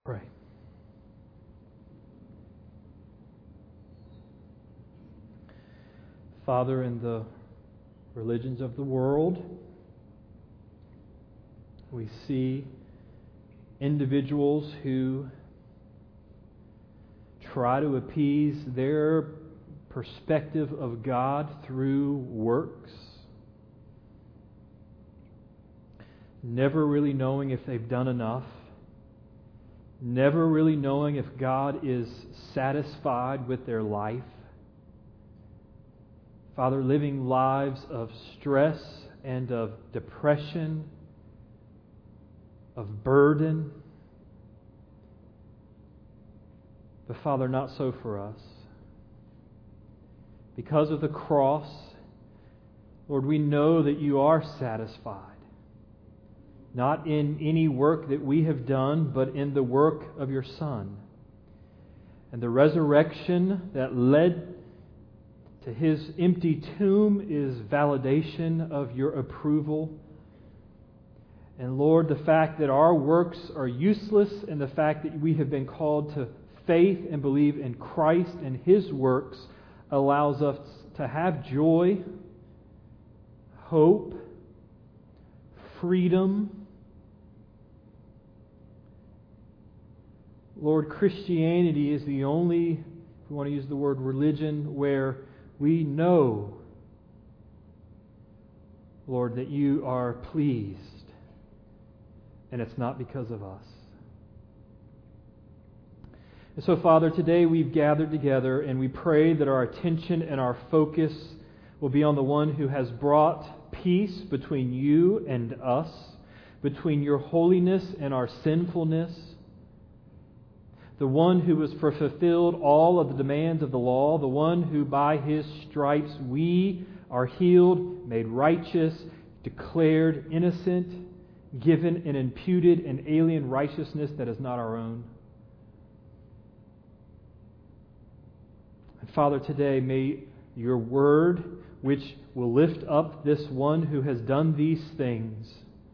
Pray. Father, in the religions of the world, we see individuals who try to appease their perspective of God through works, never really knowing if they've done enough, never really knowing if God is satisfied with their life. Father, living lives of stress and of depression, of burden. But Father, not so for us. Because of the cross, Lord, we know that you are satisfied. Not in any work that we have done, but in the work of your Son. And the resurrection that led to His empty tomb is validation of your approval. And Lord, the fact that our works are useless and the fact that we have been called to faith and believe in Christ and His works allows us to have joy, hope, freedom. Lord, Christianity is the only, if we want to use the word religion, where we know, Lord, that you are pleased. And it's not because of us. And so, Father, today we've gathered together and we pray that our attention and our focus will be on the one who has brought peace between you and us, between your holiness and our sinfulness, the one who has fulfilled all of the demands of the law, the one who by His stripes we are healed, made righteous, declared innocent, given an imputed and alien righteousness that is not our own. And Father, today may your word, which will lift up this one who has done these things,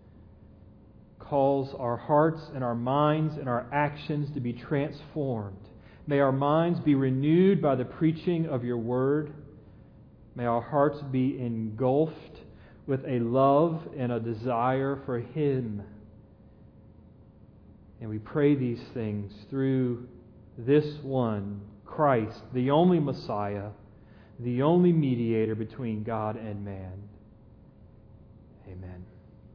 calls our hearts and our minds and our actions to be transformed. May our minds be renewed by the preaching of your word. May our hearts be engulfed with a love and a desire for Him. And we pray these things through this one, Christ, the only Messiah, the only mediator between God and man. Amen.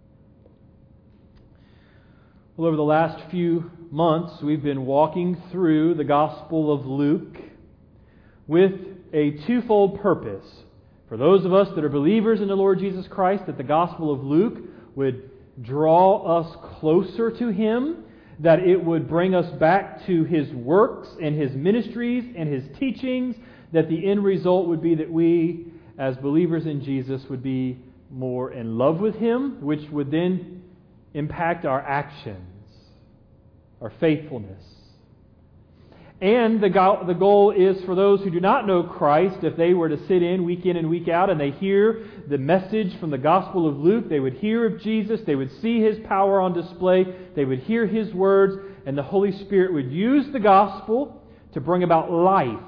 Well, over the last few months, we've been walking through the Gospel of Luke with a twofold purpose. For those of us that are believers in the Lord Jesus Christ, that the Gospel of Luke would draw us closer to Him, that it would bring us back to His works and His ministries and His teachings, that the end result would be that we, as believers in Jesus, would be more in love with Him, which would then impact our actions, our faithfulness. And the goal is for those who do not know Christ, if they were to sit in and week out and they hear the message from the Gospel of Luke, they would hear of Jesus, they would see His power on display, they would hear His words, and the Holy Spirit would use the Gospel to bring about life,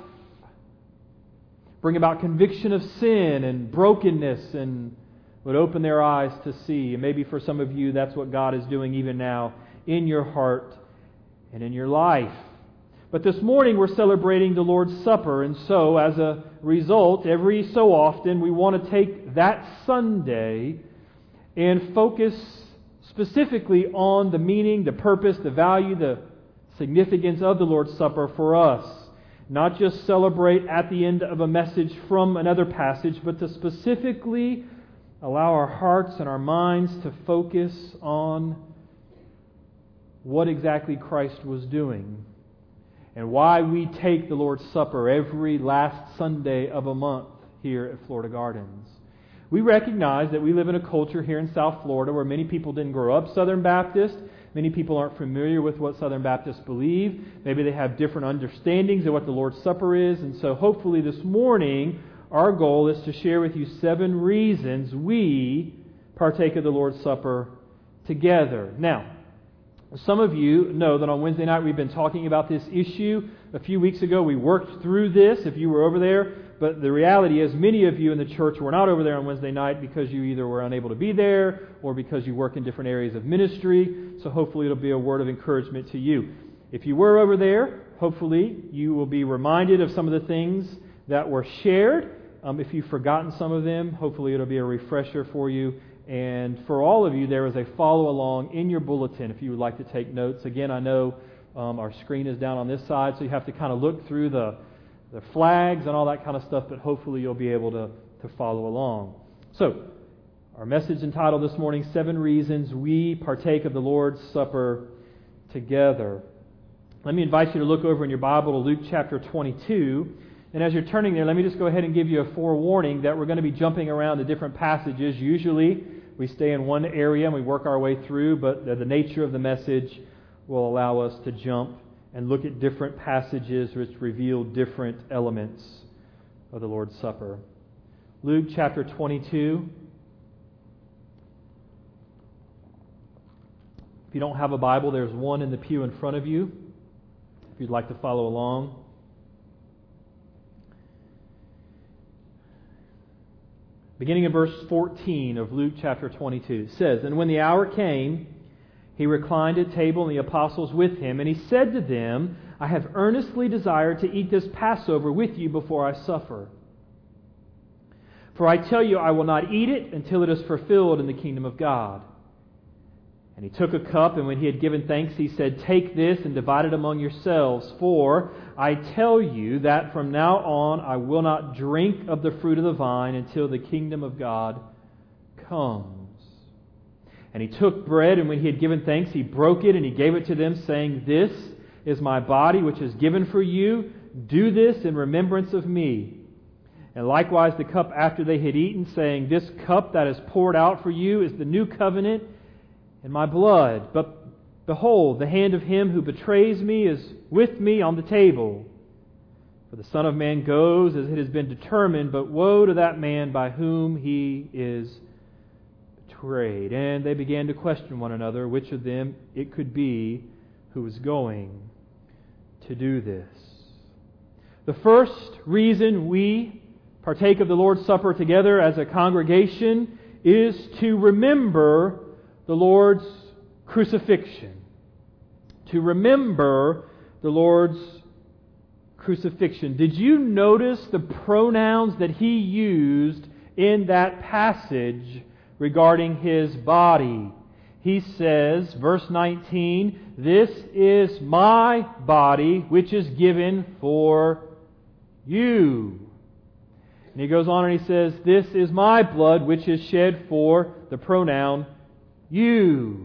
bring about conviction of sin and brokenness, and would open their eyes to see. And maybe for some of you, that's what God is doing even now in your heart and in your life. But this morning we're celebrating the Lord's Supper, and so as a result, every so often we want to take that Sunday and focus specifically on the meaning, the purpose, the value, the significance of the Lord's Supper for us. Not just celebrate at the end of a message from another passage, but to specifically allow our hearts and our minds to focus on what exactly Christ was doing and why we take the Lord's Supper every last Sunday of a month here at Florida Gardens. We recognize that we live in a culture here in South Florida where many people didn't grow up Southern Baptist. Many people aren't familiar with what Southern Baptists believe. Maybe they have different understandings of what the Lord's Supper is. And so hopefully this morning, our goal is to share with you 7 reasons we partake of the Lord's Supper together. Now, Some of you know that on Wednesday night we've been talking about this issue. A few weeks ago we worked through this, if you were over there. But the reality is many of you in the church were not over there on Wednesday night because you either were unable to be there or because you work in different areas of ministry. So hopefully it'll be a word of encouragement to you. If you were over there, hopefully you will be reminded of some of the things that were shared. If you've forgotten some of them, hopefully it'll be a refresher for you. And for all of you, there is a follow-along in your bulletin if you would like to take notes. Again, I know our screen is down on this side, so you have to kind of look through the flags and all that kind of stuff, but hopefully you'll be able to follow along. So, our message entitled this morning, 7 Reasons We Partake of the Lord's Supper Together. Let me invite you to look over in your Bible to Luke chapter 22. And as you're turning there, let me just go ahead and give you a forewarning that we're going to be jumping around to different passages. Usually we stay in one area and we work our way through, but the nature of the message will allow us to jump and look at different passages which reveal different elements of the Lord's Supper. Luke chapter 22. If you don't have a Bible, there's one in the pew in front of you, if you'd like to follow along. Beginning in verse 14 of Luke chapter 22, it says, "And when the hour came, He reclined at table and the apostles with Him, and He said to them, I have earnestly desired to eat this Passover with you before I suffer. For I tell you, I will not eat it until it is fulfilled in the kingdom of God. And He took a cup, and when He had given thanks, He said, Take this and divide it among yourselves, for I tell you that from now on I will not drink of the fruit of the vine until the kingdom of God comes. And He took bread, and when He had given thanks, He broke it, and He gave it to them, saying, This is my body, which is given for you. Do this in remembrance of me. And likewise the cup after they had eaten, saying, This cup that is poured out for you is the new covenant in my blood. But behold, the hand of him who betrays me is with me on the table. For the Son of Man goes as it has been determined, but woe to that man by whom He is betrayed. And they began to question one another, which of them it could be who was going to do this." The first reason we partake of the Lord's Supper together as a congregation is to remember the Lord's crucifixion. To remember the Lord's crucifixion. Did you notice the pronouns that He used in that passage regarding His body? He says, verse 19, This is my body which is given for you. And He goes on and He says, This is my blood which is shed for the pronoun you.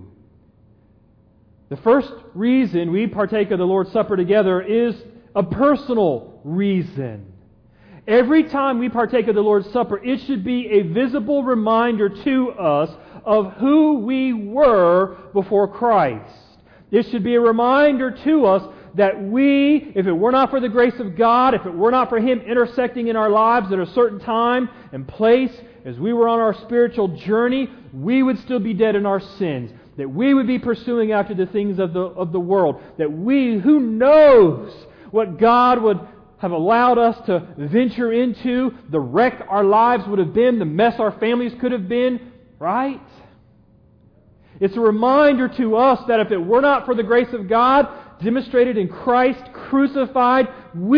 The first reason we partake of the Lord's Supper together is a personal reason. Every time we partake of the Lord's Supper, it should be a visible reminder to us of who we were before Christ. It should be a reminder to us that we, if it were not for the grace of God, if it were not for Him intersecting in our lives at a certain time and place, as we were on our spiritual journey, we would still be dead in our sins. That we would be pursuing after the things of the world. That we, who knows what God would have allowed us to venture into, the wreck our lives would have been, the mess our families could have been, right? It's a reminder to us that if it were not for the grace of God demonstrated in Christ crucified,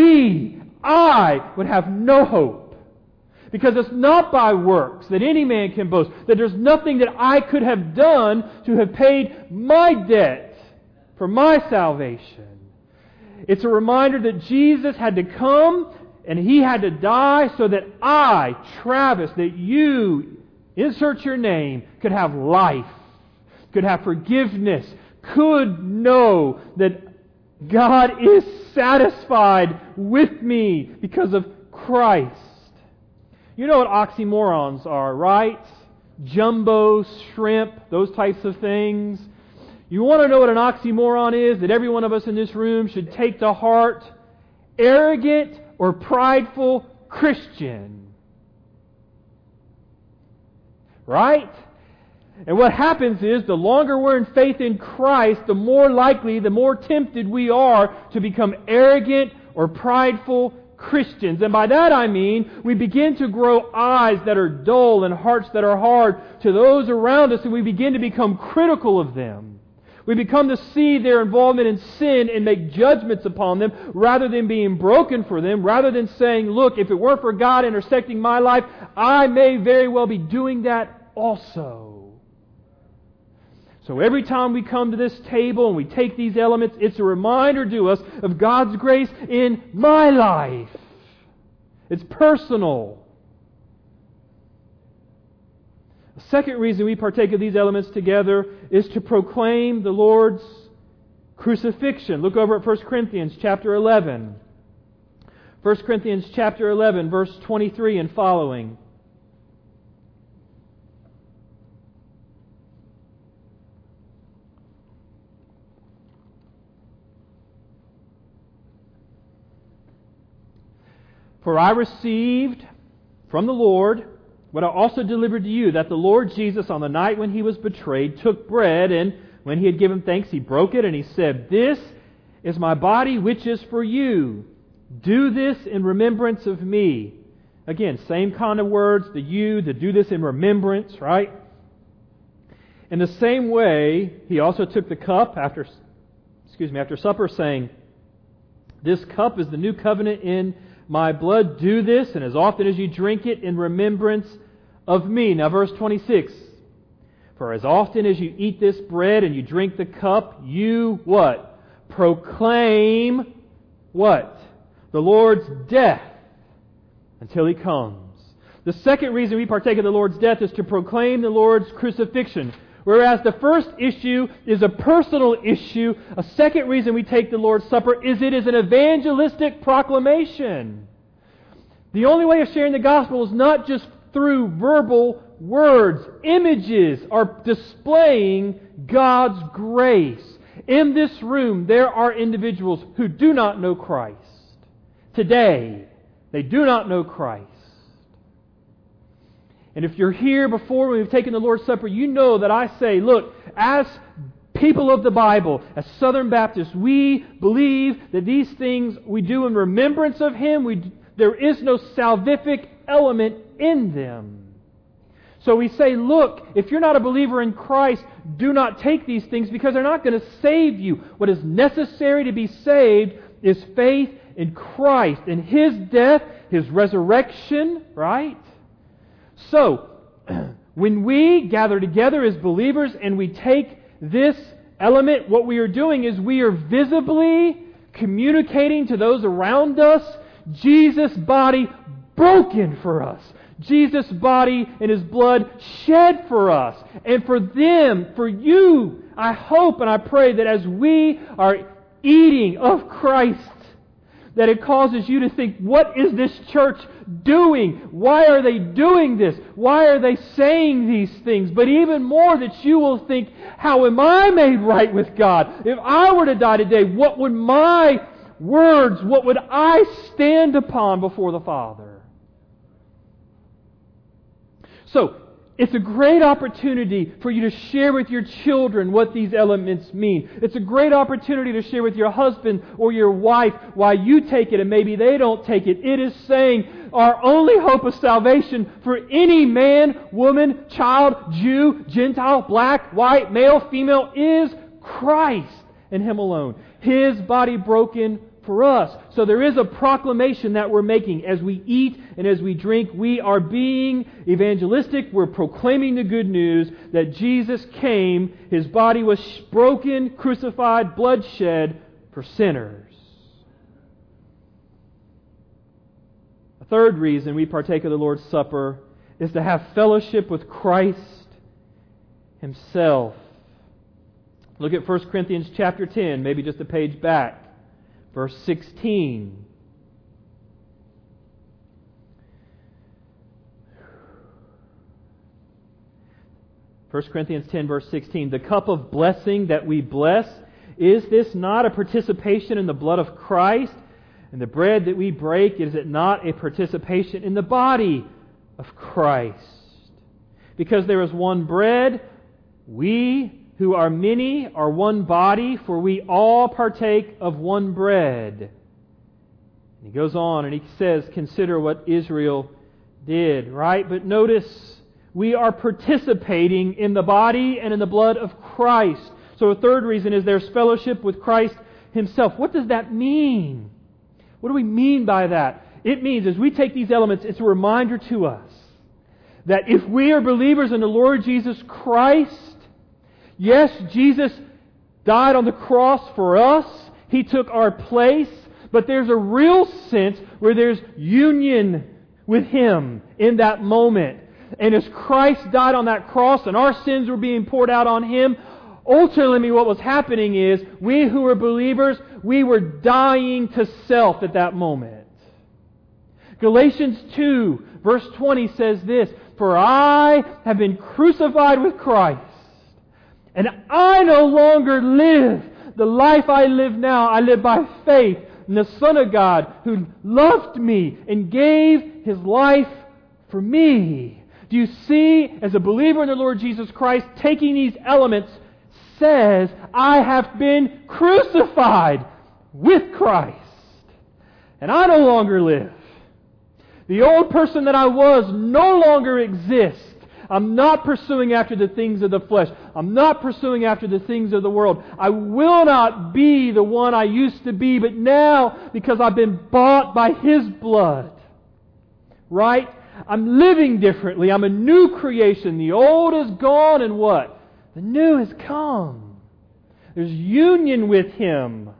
I would have no hope. Because it's not by works that any man can boast, that there's nothing that I could have done to have paid my debt for my salvation. It's a reminder that Jesus had to come and He had to die so that I, Travis, that you, insert your name, could have life, could have forgiveness, could know that God is satisfied with me because of Christ. You know what oxymorons are, right? Jumbo, shrimp, those types of things. You want to know what an oxymoron is that every one of us in this room should take to heart? Arrogant or prideful Christian. Right? And what happens is, the longer we're in faith in Christ, the more likely, the more tempted we are to become arrogant or prideful Christians. And by that I mean, we begin to grow eyes that are dull and hearts that are hard to those around us, and we begin to become critical of them. We become to see their involvement in sin and make judgments upon them rather than being broken for them, rather than saying, look, if it weren't for God intersecting my life, I may very well be doing that also. So every time we come to this table and we take these elements, it's a reminder to us of God's grace in my life. It's personal. The second reason we partake of these elements together is to proclaim the Lord's crucifixion. Look over at 1 Corinthians chapter 11. 1 Corinthians chapter 11, verse 23 and following. For I received from the Lord what I also delivered to you, that the Lord Jesus, on the night when He was betrayed, took bread, and when He had given thanks, He broke it, and He said, "This is my body, which is for you. Do this in remembrance of me." Again, same kind of words, the you, the do this in remembrance, right? In the same way, He also took the cup after supper, saying, "This cup is the new covenant in my blood. Do this, and as often as you drink it, in remembrance of me." Now verse 26. For as often as you eat this bread and you drink the cup, you what? Proclaim what? The Lord's death until He comes. The second reason we partake of the Lord's death is to proclaim the Lord's crucifixion. Whereas the first issue is a personal issue, a second reason we take the Lord's Supper is it is an evangelistic proclamation. The only way of sharing the gospel is not just through verbal words. Images are displaying God's grace. In this room, there are individuals who do not know Christ. Today, they do not know Christ. And if you're here before we've taken the Lord's Supper, you know that I say, look, as people of the Bible, as Southern Baptists, we believe that these things we do in remembrance of Him. There is no salvific element in them. So we say, look, if you're not a believer in Christ, do not take these things because they're not going to save you. What is necessary to be saved is faith in Christ and His death, His resurrection, right? So, when we gather together as believers and we take this element, what we are doing is we are visibly communicating to those around us Jesus' body broken for us. Jesus' body and His blood shed for us. And for them, for you, I hope and I pray that as we are eating of Christ, that it causes you to think, what is this church doing? Why are they doing this? Why are they saying these things? But even more, that you will think, how am I made right with God? If I were to die today, what would my words, what would I stand upon before the Father? So, it's a great opportunity for you to share with your children what these elements mean. It's a great opportunity to share with your husband or your wife why you take it and maybe they don't take it. It is saying our only hope of salvation for any man, woman, child, Jew, Gentile, black, white, male, female is Christ and Him alone. His body broken for us. So there is a proclamation that we're making as we eat and as we drink. We are being evangelistic. We're proclaiming the good news that Jesus came, His body was broken, crucified, blood shed for sinners. A third reason we partake of the Lord's Supper is to have fellowship with Christ Himself. Look at 1 Corinthians chapter 10, maybe just a page back. Verse 16. First Corinthians 10, verse 16. The cup of blessing that we bless, is this not a participation in the blood of Christ? And the bread that we break, is it not a participation in the body of Christ? Because there is one bread, We who are many are one body, for we all partake of one bread. And he goes on and he says, consider what Israel did, right? But notice, we are participating in the body and in the blood of Christ. So a third reason is there's fellowship with Christ Himself. What does that mean? What do we mean by that? It means, as we take these elements, it's a reminder to us that if we are believers in the Lord Jesus Christ, yes, Jesus died on the cross for us. He took our place. But there's a real sense where there's union with Him in that moment. And as Christ died on that cross and our sins were being poured out on Him, ultimately what was happening is we who were believers, we were dying to self at that moment. Galatians 2 verse 20 says this, "For I have been crucified with Christ, and I no longer live. The life I live now, I live by faith in the Son of God who loved me and gave His life for me." Do you see, as a believer in the Lord Jesus Christ, taking these elements says, I have been crucified with Christ. And I no longer live. The old person that I was no longer exists. I'm not pursuing after the things of the flesh. I'm not pursuing after the things of the world. I will not be the one I used to be, but now, because I've been bought by His blood, right? I'm living differently. I'm a new creation. The old is gone and what? The new has come. There's union with Him.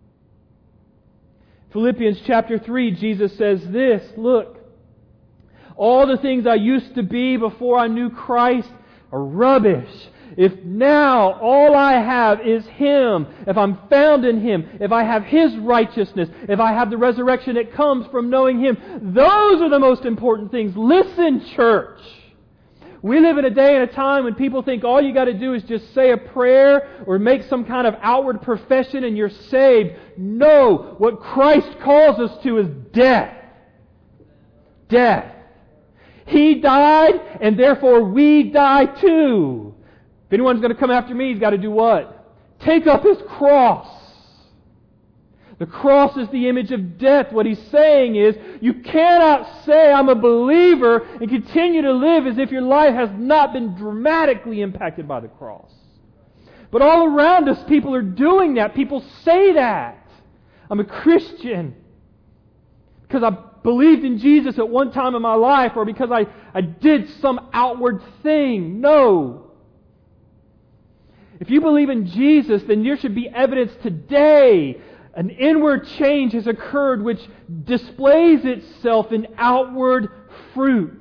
Philippians chapter 3, Jesus says this, look, all the things I used to be before I knew Christ are rubbish. If now all I have is Him, if I'm found in Him, if I have His righteousness, if I have the resurrection that comes from knowing Him, those are the most important things. Listen, church. We live in a day and a time when people think all you got to do is just say a prayer or make some kind of outward profession and you're saved. No, what Christ calls us to is death. Death. He died, and therefore we die too. If anyone's going to come after me, he's got to do what? Take up his cross. The cross is the image of death. What he's saying is, you cannot say, I'm a believer, and continue to live as if your life has not been dramatically impacted by the cross. But all around us, people are doing that. People say that. I'm a Christian because I believed in Jesus at one time in my life, or because I did some outward thing. No. If you believe in Jesus, then there should be evidence today. An inward change has occurred which displays itself in outward fruit.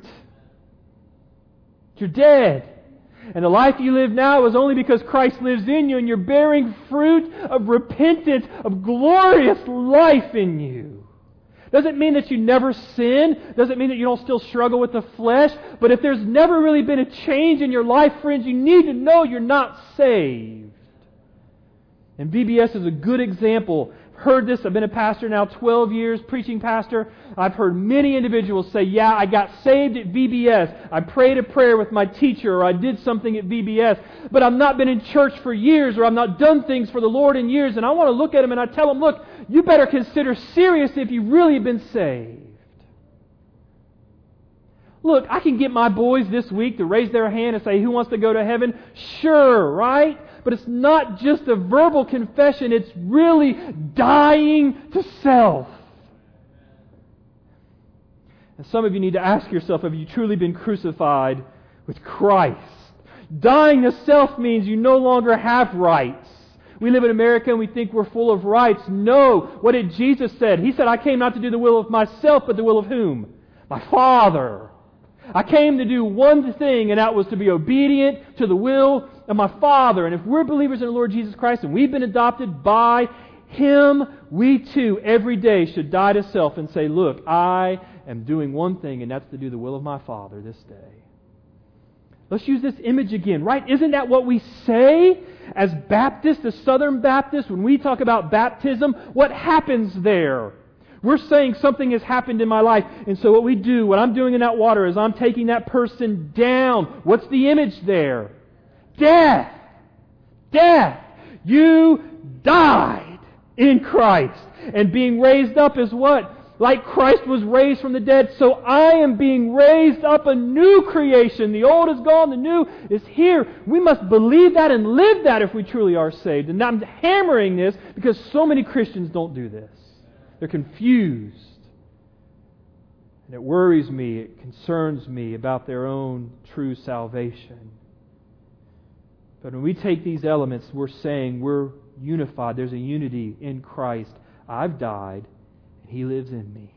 You're dead. And the life you live now is only because Christ lives in you, and you're bearing fruit of repentance, of glorious life in you. Doesn't mean that you never sin. Doesn't mean that you don't still struggle with the flesh. But if there's never really been a change in your life, friends, you need to know you're not saved. And VBS is a good example. I've heard this. I've been a pastor now 12 years, preaching pastor. I've heard many individuals say, yeah, I got saved at VBS. I prayed a prayer with my teacher, or I did something at VBS. But I've not been in church for years, or I've not done things for the Lord in years. And I want to look at them and I tell them, look, you better consider seriously if you've really been saved. Look, I can get my boys this week to raise their hand and say, who wants to go to heaven? Sure, right? But it's not just a verbal confession. It's really dying to self. And some of you need to ask yourself, have you truly been crucified with Christ? Dying to self means you no longer have rights. We live in America and we think we're full of rights. No. What did Jesus say? He said, I came not to do the will of myself, but the will of whom? My Father. I came to do one thing, and that was to be obedient to the will of my Father. And if we're believers in the Lord Jesus Christ and we've been adopted by Him, we too every day should die to self and say, look, I am doing one thing, and that's to do the will of my Father this day. Let's use this image again, right? Isn't that what we say as Baptists, as Southern Baptists, when we talk about baptism? What happens there? We're saying something has happened in my life. And so what we do, what I'm doing in that water is I'm taking that person down. What's the image there? death. Death. You died in Christ. And being raised up is what? Like Christ was raised from the dead, so I am being raised up a new creation. The old is gone, the new is here. We must believe that and live that if we truly are saved. And I'm hammering this because so many Christians don't do this. They're confused. And it worries me, it concerns me about their own true salvation. But when we take these elements, we're saying we're unified. There's a unity in Christ. I've died. He lives in me.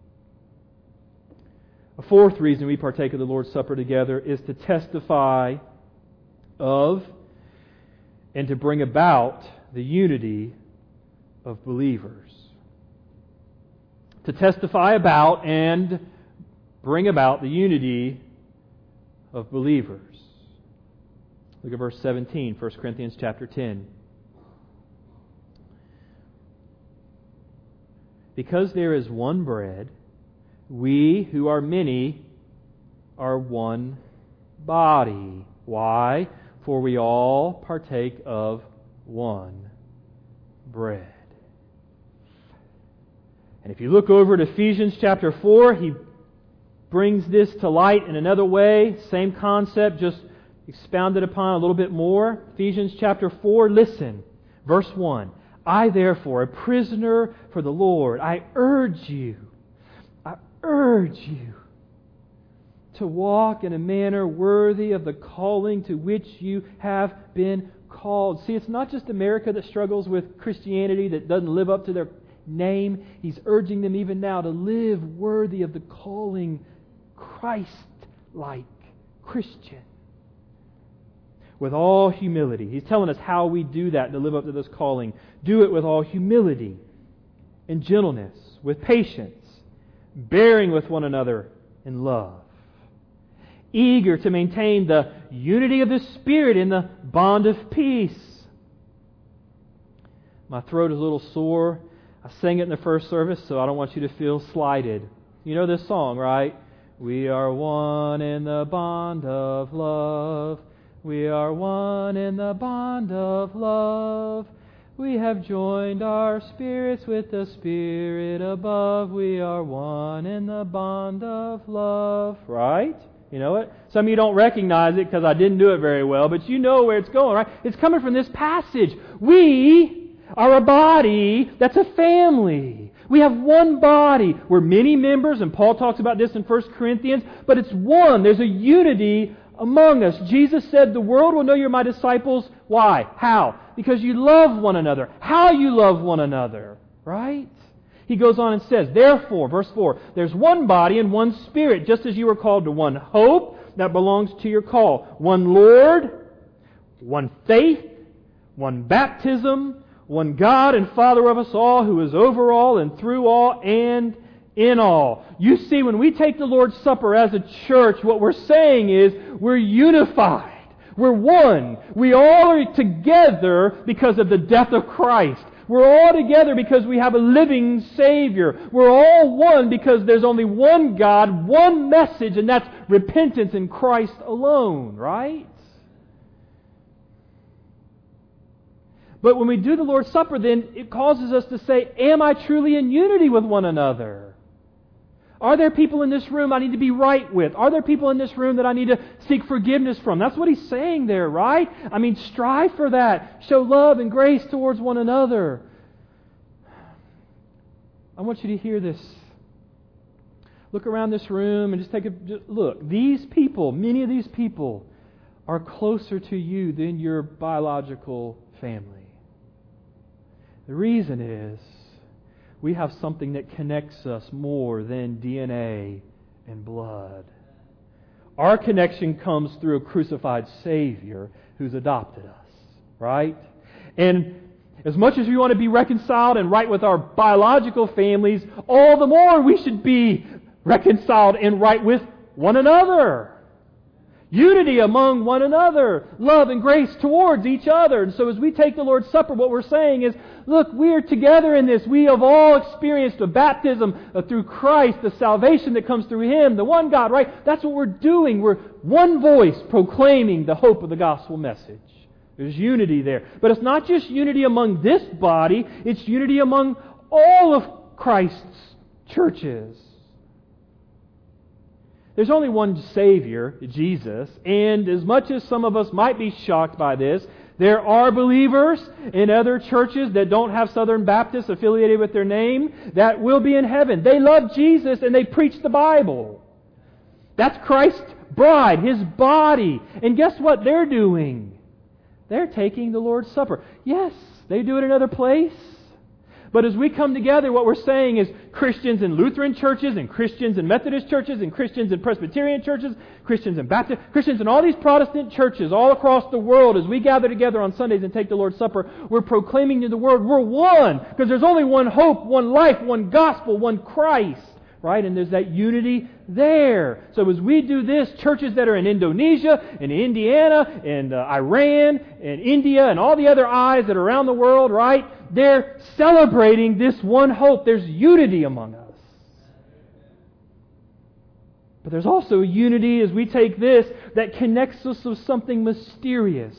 A fourth reason we partake of the Lord's Supper together is to testify of and to bring about the unity of believers. To testify about and bring about the unity of believers. Look at verse 17, 1 Corinthians chapter 10. Because there is one bread, we who are many are one body. Why? For we all partake of one bread. And if you look over at Ephesians chapter 4, he brings this to light in another way. Same concept, just expounded upon a little bit more. Ephesians chapter 4, listen. Verse 1. I, therefore, a prisoner for the Lord, I urge you to walk in a manner worthy of the calling to which you have been called. See, it's not just America that struggles with Christianity that doesn't live up to their name. He's urging them even now to live worthy of the calling, Christ-like Christian. With all humility. He's telling us how we do that to live up to this calling. Do it with all humility and gentleness, with patience, bearing with one another in love. Eager to maintain the unity of the Spirit in the bond of peace. My throat is a little sore. I sang it in the first service, so I don't want you to feel slighted. You know this song, right? We are one in the bond of love. We are one in the bond of love. We have joined our spirits with the Spirit above. We are one in the bond of love. Right? You know it? Some of you don't recognize it because I didn't do it very well, but you know where it's going, right? It's coming from this passage. We are a body that's a family. We have one body. We're many members, and Paul talks about this in 1 Corinthians, but it's one. There's a unity among us. Jesus said, the world will know you're my disciples. Why? How? Because you love one another. How you love one another. Right? He goes on and says, therefore, verse 4, there's one body and one Spirit, just as you were called to one hope that belongs to your call. One Lord, one faith, one baptism, one God and Father of us all, who is over all and through all and in all. You see, when we take the Lord's Supper as a church, what we're saying is we're unified. We're one. We all are together because of the death of Christ. We're all together because we have a living Savior. We're all one because there's only one God, one message, and that's repentance in Christ alone, right? But when we do the Lord's Supper, then it causes us to say, am I truly in unity with one another? Are there people in this room I need to be right with? Are there people in this room that I need to seek forgiveness from? That's what he's saying there, right? I mean, strive for that. Show love and grace towards one another. I want you to hear this. Look around this room and just look. These people, many of these people, are closer to you than your biological family. The reason is we have something that connects us more than DNA and blood. Our connection comes through a crucified Savior who's adopted us, right? And as much as we want to be reconciled and right with our biological families, all the more we should be reconciled and right with one another. Unity among one another. Love and grace towards each other. And so as we take the Lord's Supper, what we're saying is, look, we are together in this. We have all experienced a baptism through Christ, the salvation that comes through Him, the one God, right? That's what we're doing. We're one voice proclaiming the hope of the gospel message. There's unity there. But it's not just unity among this body, it's unity among all of Christ's churches. There's only one Savior, Jesus, and as much as some of us might be shocked by this, there are believers in other churches that don't have Southern Baptists affiliated with their name that will be in heaven. They love Jesus and they preach the Bible. That's Christ's bride, His body. And guess what they're doing? They're taking the Lord's Supper. Yes, they do it in another place. But as we come together, what we're saying is Christians in Lutheran churches and Christians in Methodist churches and Christians in Presbyterian churches, Christians in Baptist, Christians in all these Protestant churches all across the world, as we gather together on Sundays and take the Lord's Supper, we're proclaiming to the world, we're one, because there's only one hope, one life, one gospel, one Christ. Right? And there's that unity there. So as we do this, churches that are in Indonesia, and Indiana, and Iran, and India, and all the other I's that are around the world, right? They're celebrating this one hope. There's unity among us. But there's also unity as we take this that connects us with something mysterious.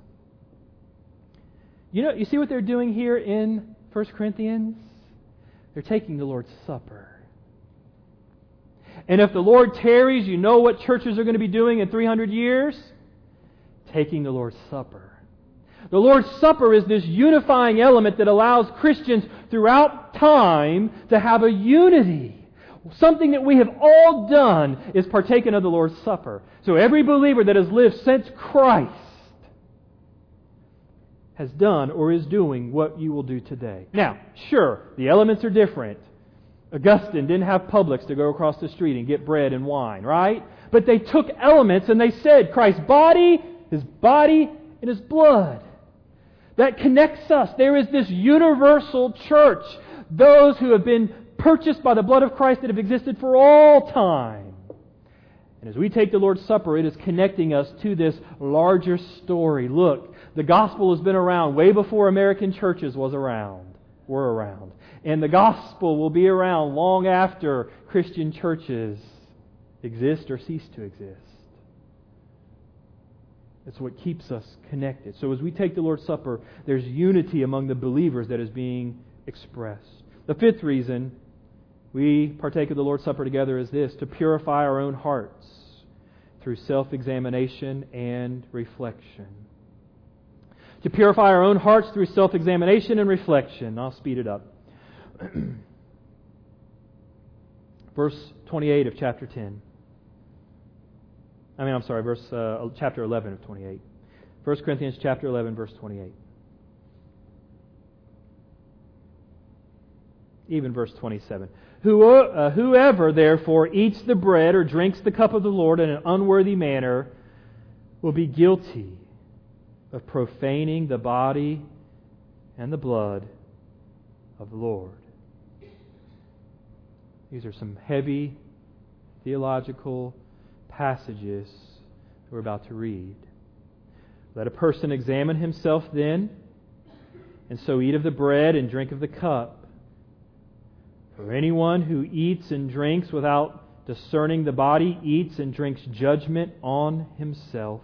You see what they're doing here in 1 Corinthians? They're taking the Lord's Supper. And if the Lord tarries, you know what churches are going to be doing in 300 years? Taking the Lord's Supper. The Lord's Supper is this unifying element that allows Christians throughout time to have a unity. Something that we have all done is partaken of the Lord's Supper. So every believer that has lived since Christ has done or is doing what you will do today. Now, sure, the elements are different. Augustine didn't have Publix to go across the street and get bread and wine, right? But they took elements and they said Christ's body, His body, and His blood. That connects us. There is this universal church. Those who have been purchased by the blood of Christ that have existed for all time. And as we take the Lord's Supper, it is connecting us to this larger story. Look, the gospel has been around way before American churches were around. And the gospel will be around long after Christian churches exist or cease to exist. It's what keeps us connected. So as we take the Lord's Supper, there's unity among the believers that is being expressed. The fifth reason we partake of the Lord's Supper together is this: to purify our own hearts through self-examination and reflection. To purify our own hearts through self-examination and reflection. I'll speed it up. Verse 28 of chapter 10. Chapter 11 of 28. 1 Corinthians chapter 11, verse 28. Even verse 27. Whoever, therefore, eats the bread or drinks the cup of the Lord in an unworthy manner will be guilty of profaning the body and the blood of the Lord. These are some heavy theological passages that we're about to read. Let a person examine himself then, and so eat of the bread and drink of the cup. For anyone who eats and drinks without discerning the body eats and drinks judgment on himself.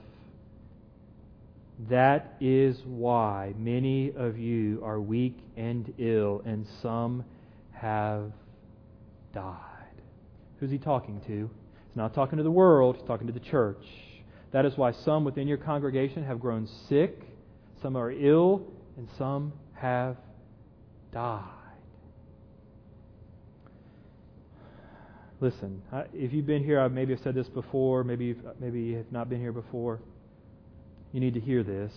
That is why many of you are weak and ill, and some have died. Who's he talking to? He's not talking to the world, he's talking to the church. That is why some within your congregation have grown sick, some are ill, and some have died. Listen, if you've been here, I maybe have said this before, maybe you have not been here before. You need to hear this.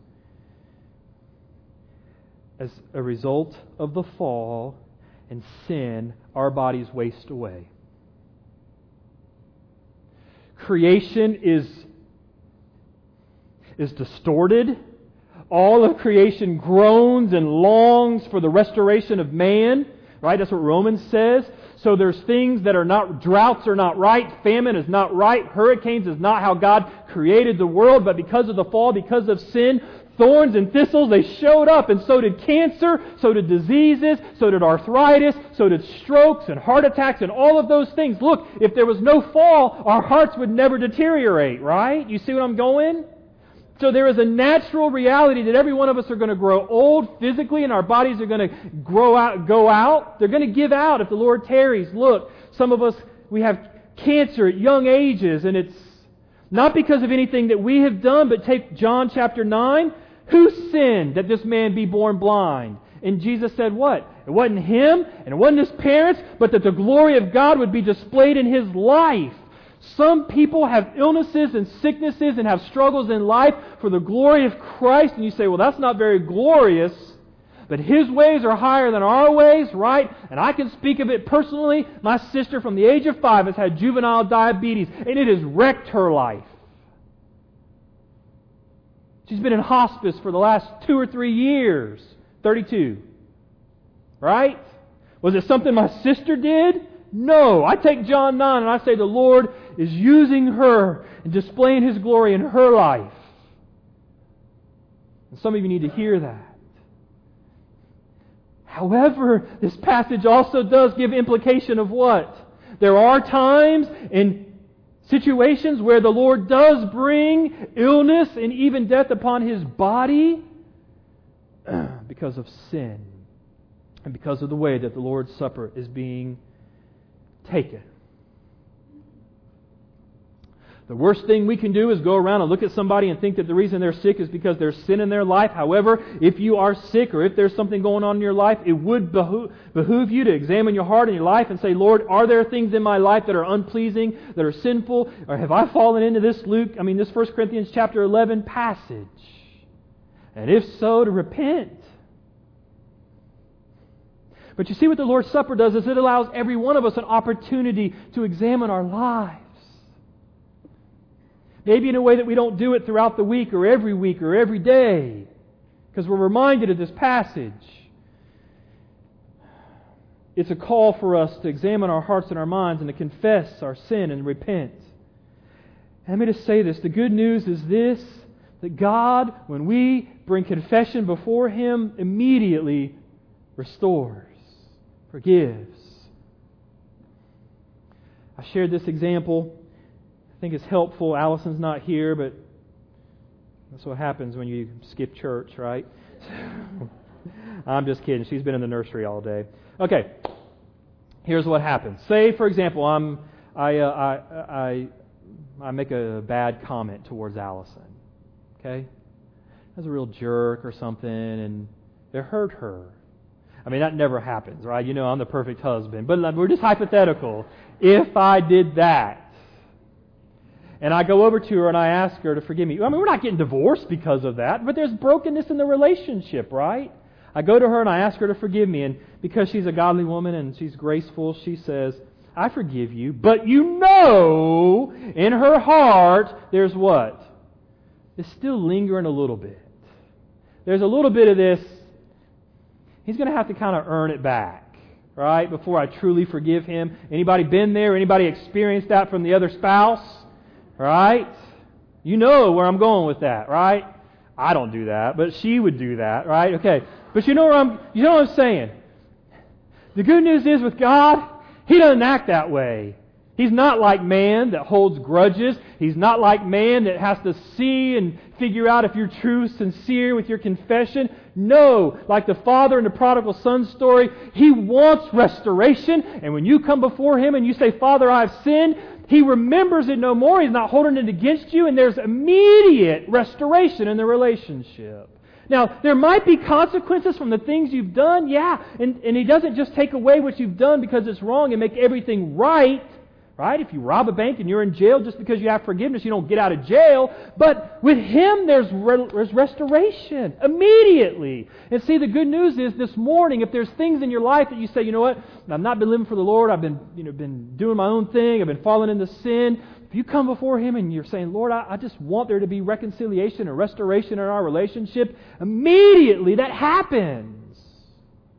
As a result of the fall and sin, our bodies waste away. Creation is distorted. All of creation groans and longs for the restoration of man. Right? That's what Romans says. So there's things that are not, droughts are not right, famine is not right, hurricanes is not how God created the world, but because of the fall, because of sin, thorns and thistles, they showed up, and so did cancer, so did diseases, so did arthritis, so did strokes and heart attacks and all of those things. Look, if there was no fall, our hearts would never deteriorate, right? You see what I'm going? So there is a natural reality that every one of us are going to grow old physically, and our bodies are going to go out. They're going to give out if the Lord tarries. Look, some of us, we have cancer at young ages, and it's not because of anything that we have done, but take John chapter 9. Who sinned that this man be born blind? And Jesus said what? It wasn't him, and it wasn't his parents, but that the glory of God would be displayed in his life. Some people have illnesses and sicknesses and have struggles in life for the glory of Christ. And you say, well, that's not very glorious. But His ways are higher than our ways, right? And I can speak of it personally. My sister from the age of 5 has had juvenile diabetes, and it has wrecked her life. She's been in hospice for the last 2 or 3 years. 32. Right? Was it something my sister did? No. I take John 9 and I say the Lord is using her and displaying His glory in her life. And some of you need to hear that. However, this passage also does give implication of what? There are times and situations where the Lord does bring illness and even death upon His body because of sin and because of the way that the Lord's Supper is being taken. The worst thing we can do is go around and look at somebody and think that the reason they're sick is because there's sin in their life. However, if you are sick or if there's something going on in your life, it would behoove you to examine your heart and your life and say, Lord, are there things in my life that are unpleasing, that are sinful, or have I fallen into this this 1 Corinthians chapter 11 passage? And if so, to repent. But you see what the Lord's Supper does is it allows every one of us an opportunity to examine our lives. Maybe in a way that we don't do it throughout the week or every day. Because we're reminded of this passage. It's a call for us to examine our hearts and our minds and to confess our sin and repent. And let me just say this. The good news is this. That God, when we bring confession before Him, immediately restores, forgives. I shared this example. I think it's helpful. Allison's not here, but that's what happens when you skip church, right? I'm just kidding. She's been in the nursery all day. Okay, here's what happens. Say, for example, I make a bad comment towards Allison. Okay, as a real jerk or something, and it hurt her. I mean, that never happens, right? You know, I'm the perfect husband, but we're just hypothetical. If I did that, and I go over to her and I ask her to forgive me. I mean, we're not getting divorced because of that, but there's brokenness in the relationship, right? I go to her and I ask her to forgive me, and because she's a godly woman and she's graceful, she says, I forgive you, but you know, in her heart, there's what? It's still lingering a little bit. There's a little bit of this, he's going to have to kind of earn it back, right, before I truly forgive him. Anybody been there? Anybody experienced that from the other spouse? Right? You know where I'm going with that, right? I don't do that, but she would do that, right? Okay. But you know what I'm saying? The good news is with God, He doesn't act that way. He's not like man that holds grudges. He's not like man that has to see and figure out if you're true, sincere with your confession. No, like the father in the prodigal son story, He wants restoration. And when you come before Him and you say, Father, I've sinned, He remembers it no more. He's not holding it against you, and there's immediate restoration in the relationship. Now, there might be consequences from the things you've done, yeah, and He doesn't just take away what you've done because it's wrong and make everything right. Right? If you rob a bank and you're in jail, just because you have forgiveness, you don't get out of jail. But with Him, there's restoration immediately. And see, the good news is this morning, if there's things in your life that you say, you know what, I've not been living for the Lord, I've been doing my own thing, I've been falling into sin. If you come before Him and you're saying, Lord, I just want there to be reconciliation and restoration in our relationship, immediately that happens.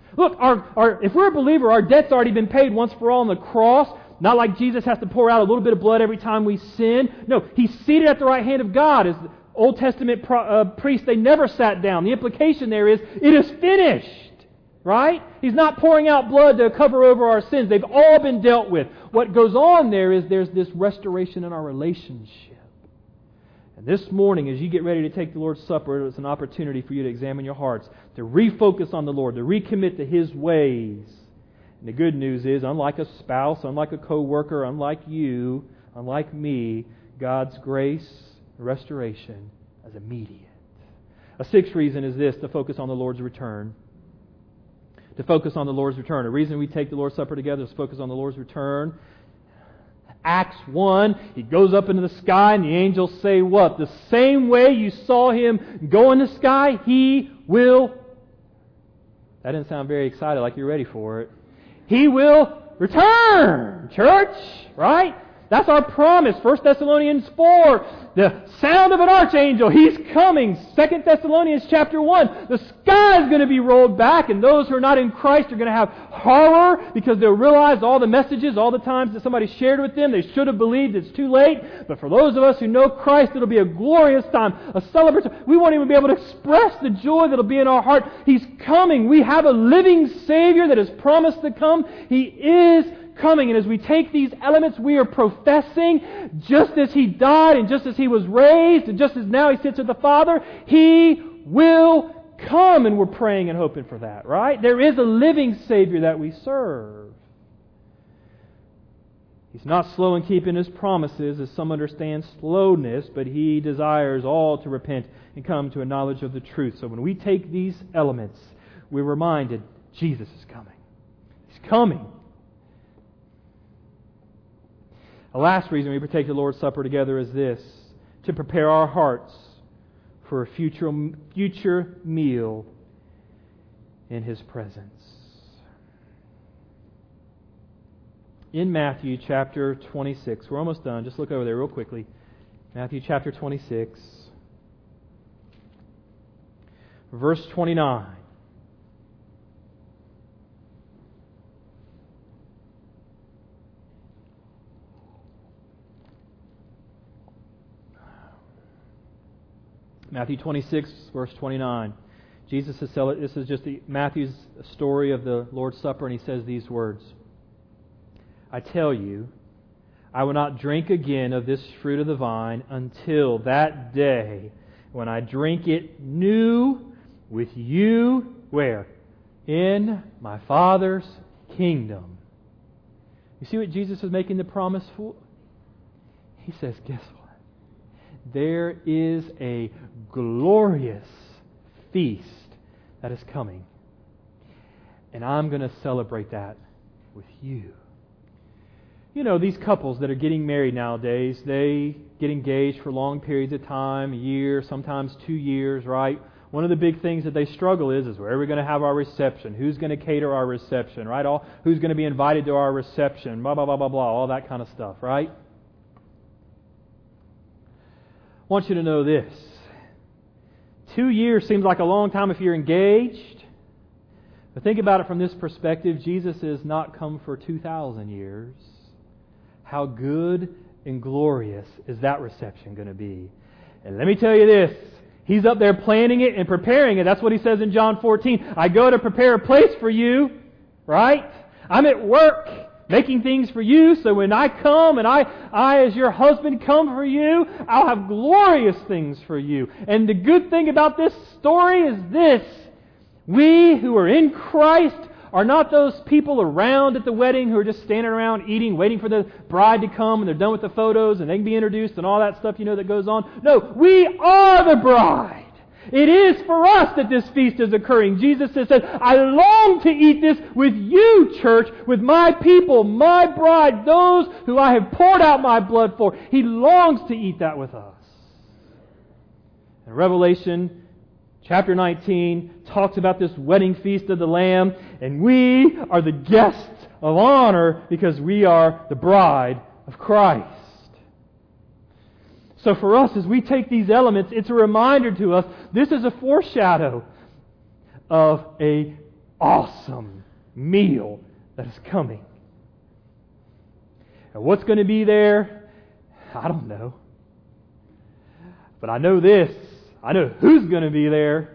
Look, if we're a believer, our debt's already been paid once for all on the cross. Not like Jesus has to pour out a little bit of blood every time we sin. No, He's seated at the right hand of God. As the Old Testament priests, they never sat down. The implication there is, it is finished. Right? He's not pouring out blood to cover over our sins. They've all been dealt with. What goes on there is there's this restoration in our relationship. And this morning, as you get ready to take the Lord's Supper, it's an opportunity for you to examine your hearts, to refocus on the Lord, to recommit to His ways. And the good news is, unlike a spouse, unlike a co-worker, unlike you, unlike me, God's grace and restoration is immediate. A sixth reason is this, to focus on the Lord's return. To focus on the Lord's return. A reason we take the Lord's Supper together is to focus on the Lord's return. Acts 1, He goes up into the sky and the angels say what? The same way you saw Him go in the sky, He will... That didn't sound very excited, like you're ready for it. He will return, church, right? That's our promise. 1 Thessalonians 4, the sound of an archangel, He's coming. 2 Thessalonians chapter 1, the sky is going to be rolled back, and those who are not in Christ are going to have horror because they'll realize all the messages, all the times that somebody shared with them, they should have believed it's too late. But for those of us who know Christ, it'll be a glorious time, a celebration. We won't even be able to express the joy that'll be in our heart. He's coming. We have a living Savior that has promised to come. He is coming. And as we take these elements, we are professing, just as He died and just as He was raised and just as now He sits with the Father, He will come. And we're praying and hoping for that, right? There is a living Savior that we serve. He's not slow in keeping His promises, as some understand slowness, but He desires all to repent and come to a knowledge of the truth. So when we take these elements, we're reminded Jesus is coming. He's coming. The last reason we partake the Lord's Supper together is this, to prepare our hearts for a future meal in His presence. In Matthew chapter 26, we're almost done, just look over there real quickly. Matthew chapter 26, verse 29. Matthew 26, verse 29. Jesus is this is just Matthew's story of the Lord's Supper, and he says these words. I tell you, I will not drink again of this fruit of the vine until that day when I drink it new with you, where? In my Father's kingdom. You see what Jesus is making the promise for? He says, guess what? There is a glorious feast that is coming. And I'm going to celebrate that with you. You know, these couples that are getting married nowadays, they get engaged for long periods of time, a year, sometimes 2 years, right? One of the big things that they struggle is where are we going to have our reception? Who's going to cater our reception, right? Who's going to be invited to our reception? Blah, blah, blah, blah, blah, all that kind of stuff, right? I want you to know this. 2 years seems like a long time if you're engaged. But think about it from this perspective. Jesus has not come for 2,000 years. How good and glorious is that reception going to be? And let me tell you this. He's up there planning it and preparing it. That's what He says in John 14. I go to prepare a place for you. Right? I'm at work making things for you, so when I come and I as your husband come for you, I'll have glorious things for you. And the good thing about this story is this. We who are in Christ are not those people around at the wedding who are just standing around eating, waiting for the bride to come and they're done with the photos and they can be introduced and all that stuff that goes on. No, we are the bride. It is for us that this feast is occurring. Jesus has said, I long to eat this with you, church, with my people, my bride, those who I have poured out my blood for. He longs to eat that with us. And Revelation chapter 19 talks about this wedding feast of the Lamb, and we are the guests of honor because we are the bride of Christ. So for us, as we take these elements, it's a reminder to us, this is a foreshadow of a awesome meal that is coming. And what's going to be there? I don't know. But I know this. I know who's going to be there.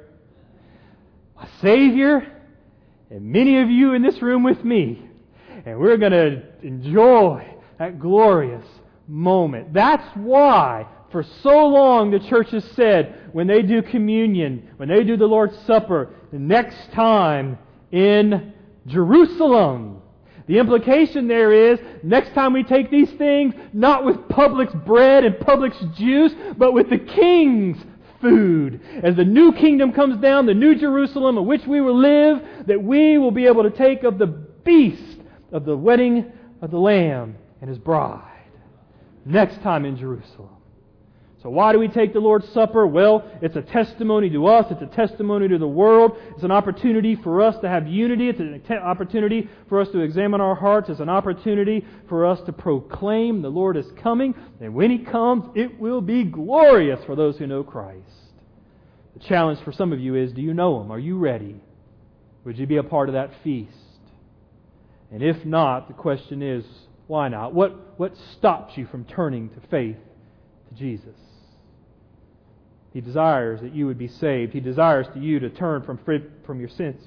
My Savior and many of you in this room with me. And we're going to enjoy that glorious moment. That's why for so long the church has said when they do communion, when they do the Lord's Supper, the next time in Jerusalem. The implication there is, next time we take these things, not with public's bread and public's juice, but with the King's food. As the new kingdom comes down, the new Jerusalem in which we will live, that we will be able to take of the feast of the wedding of the Lamb and His bride. Next time in Jerusalem. So why do we take the Lord's Supper? Well, it's a testimony to us. It's a testimony to the world. It's an opportunity for us to have unity. It's an opportunity for us to examine our hearts. It's an opportunity for us to proclaim the Lord is coming. And when He comes, it will be glorious for those who know Christ. The challenge for some of you is, do you know Him? Are you ready? Would you be a part of that feast? And if not, the question is, why not? What stops you from turning to faith to Jesus? He desires that you would be saved. He desires to you to turn from your sins.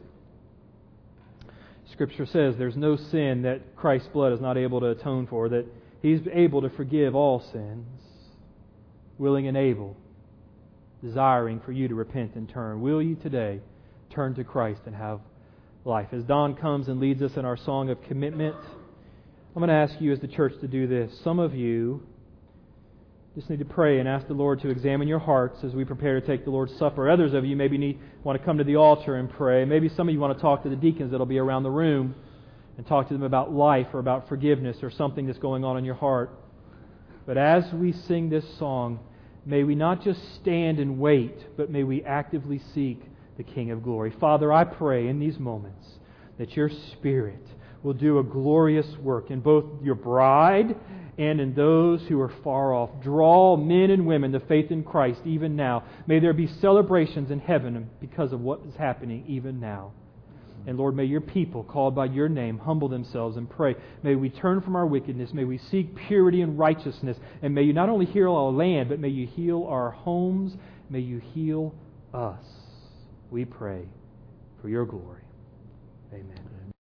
Scripture says there's no sin that Christ's blood is not able to atone for, that He's able to forgive all sins, willing and able, desiring for you to repent and turn. Will you today turn to Christ and have life? As Don comes and leads us in our song of commitment, I'm going to ask you as the church to do this. Some of you just need to pray and ask the Lord to examine your hearts as we prepare to take the Lord's Supper. Others of you maybe want to come to the altar and pray. Maybe some of you want to talk to the deacons that will be around the room and talk to them about life or about forgiveness or something that's going on in your heart. But as we sing this song, may we not just stand and wait, but may we actively seek the King of Glory. Father, I pray in these moments that Your Spirit will do a glorious work in both Your bride and in those who are far off. Draw men and women to faith in Christ even now. May there be celebrations in heaven because of what is happening even now. And Lord, may Your people called by Your name humble themselves and pray. May we turn from our wickedness. May we seek purity and righteousness. And may You not only heal our land, but may You heal our homes. May You heal us. We pray for Your glory. Amen.